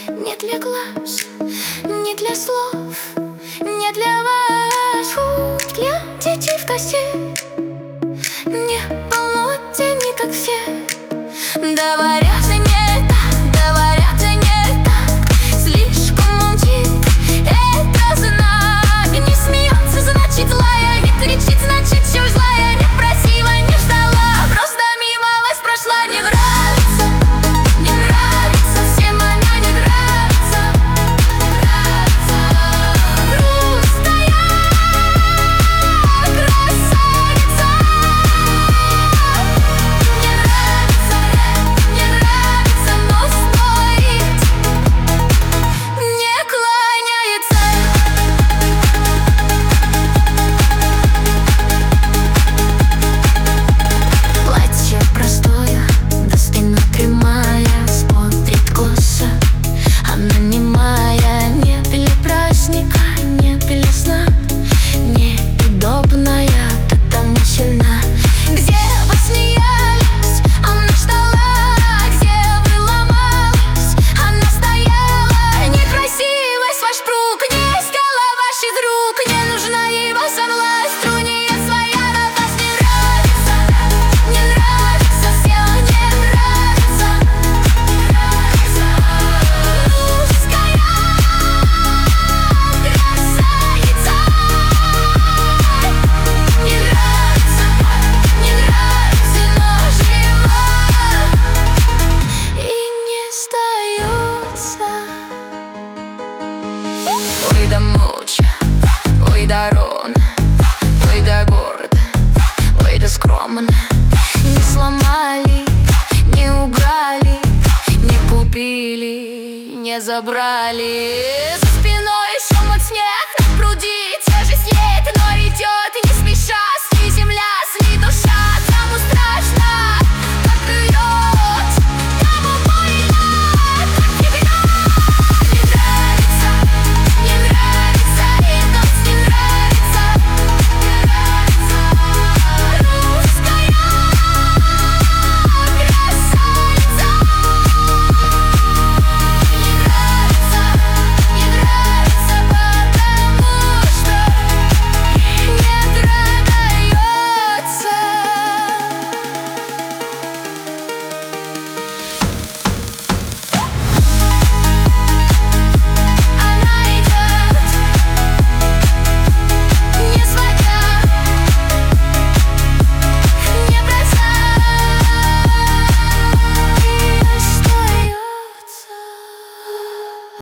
не для глаз, не для слов, не для вас. Фу, для детей в косе. Не полноте, не как все. Говорят, и не так, говорят, и не так. Слишком молчит, это знак. Не смеется, значит злая. Не кричит, значит чушь злая. Не просила, не ждала, просто мимо вас прошла. Не нравится, не нравится, всем она не нравится. Нравится грустная красавица. Не нравится, не нравится, но стоит, не кланяется. Платье простое, да спина прямая, смотрит косо, она немая. Не для праздника, не для сна, неудобная, потому сильна. Где вы смеялись, она ждала. Где вы ломались, она стояла. Некрасивость ваш пруд, не искала ваших рук. Не нужна его согласть, струния своя на вас. Не нравится, не нравится, всем не нравится. Нравится русская красавица. Не нравится, не нравится, но жива и не сдается. Ой, да молча, ой, да ровно, ой, да гордо, ой, да скромно. Не сломали, не убрали, не купили, не забрали.